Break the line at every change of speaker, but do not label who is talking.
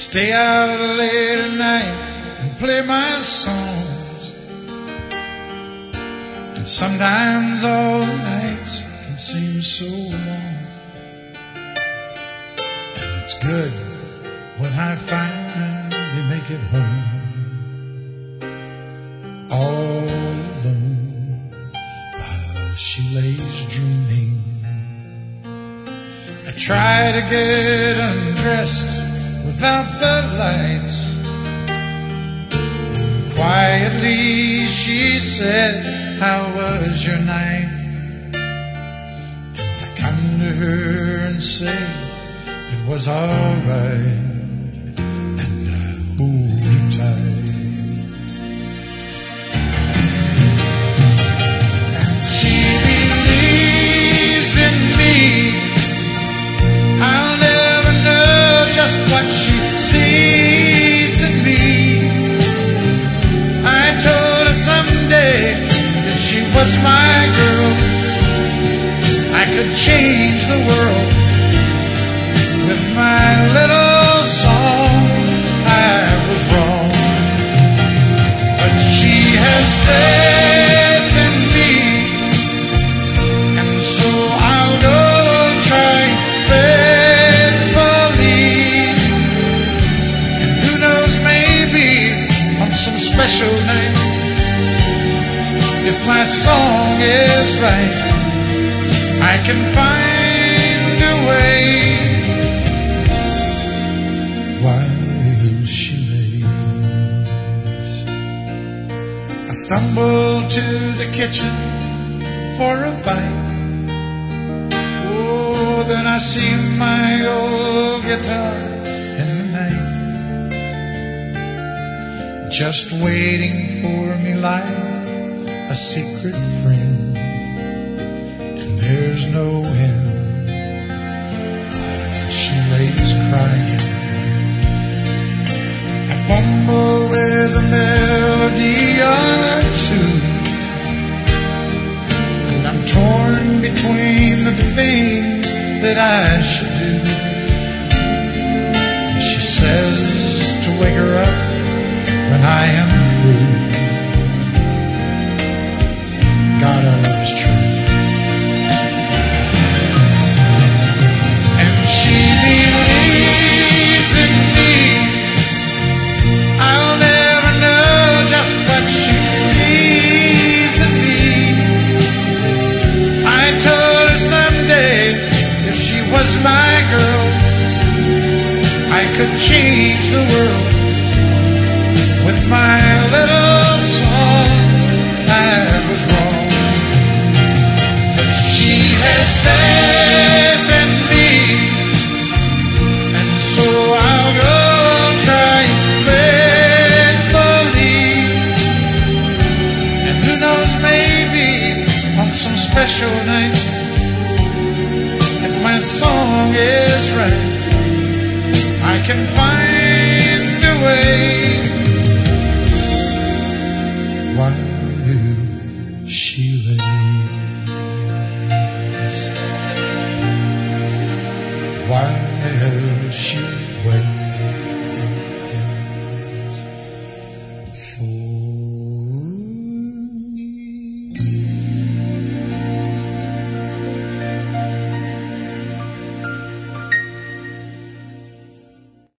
stay out late at night and play my songs. And sometimes all the nights can seem so long. And it's good when I finally make it home, all alone while she lays dreaming. I try to get undressed without the lights. And quietly she said, how was your night? And I come to her and say it was all right, and I hold her tight. And she believes in me. I'll never know just what she sees in me. I told her someday if she was my girl, I could change the world with my little song. I was wrong, but she has faith in me, and so I'll go try faithfully. And who knows, maybe on some special night, if my song is right, I can find a way while she lays. I stumble to the kitchen for a bite. Oh, then I see my old guitar in the night, just waiting for me like a secret friend. And there's no end while she lays crying. I fumble with a melody or two, and I'm torn between the things that I should do. And she says to wake her up when I am through. God, our love is true. And she believes in me. I'll never know just what she sees in me. I told her someday if she was my girl, I could change the world with my little songs. I was wrong, but she has faith in me, and so I'll go try faithfully. And who knows, maybe on some special night, if my song is right, I can find a way